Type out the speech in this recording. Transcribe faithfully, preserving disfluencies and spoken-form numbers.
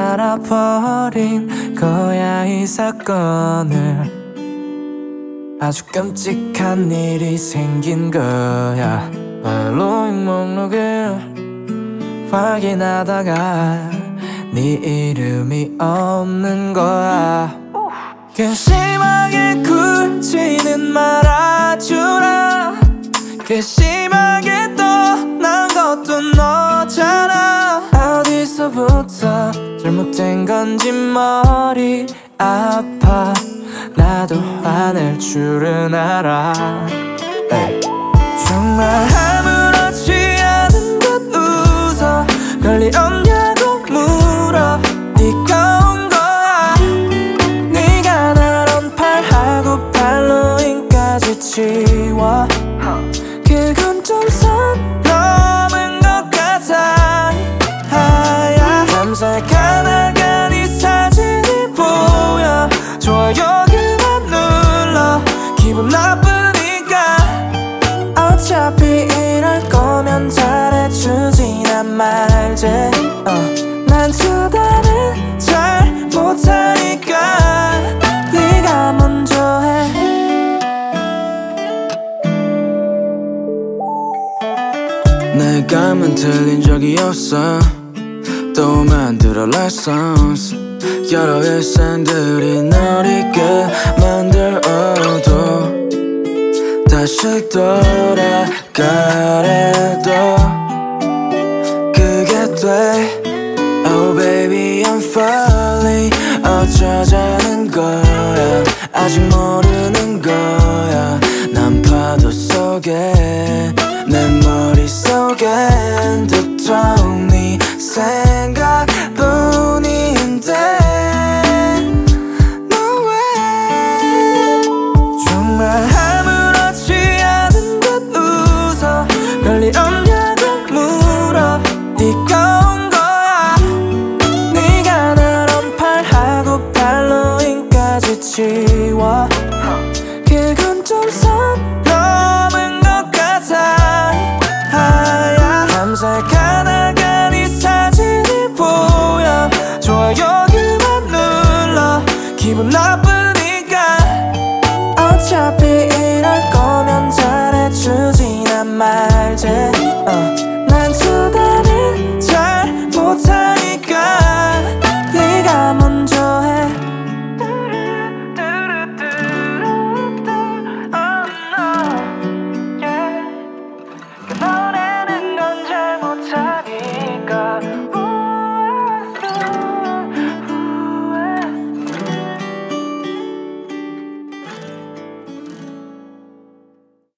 알아버린 거야 이 사건을. 아주 끔찍한 일이 생긴 거야. 팔로잉 목록을 확인하다가 네 이름이 없는 거야. 괘씸하게 굴지는 말아주라. 괘씸하게 떠난 것도 너잖아. 어디서부터 잘못된 건지 머리 아파. 나도 화낼 줄은 알아. 에이. 정말 아무렇지 않은 듯 웃어. 별일 없냐고 물어. 네가 온 거야. 네가 날 언팔하고 팔로잉까지 지워. 그건 좀 선 넘은 것 같아. 하야. 밤새 가다가 네 사진이 보여. 좋아요 그만 눌러. 기분 나쁘니까. 어차피 이럴 거면 잘해주지 난 말지. 어. 난 쳐다는 잘 못하니까 네가 먼저 해. 내가 만 틀린 적이 없어. 또 만들어 lessons. 여러 일상들이 널 잊게 만들어도 다시 돌아가래도 그게 돼. Oh baby I'm falling. 어쩌자는 거야. 아직 뭐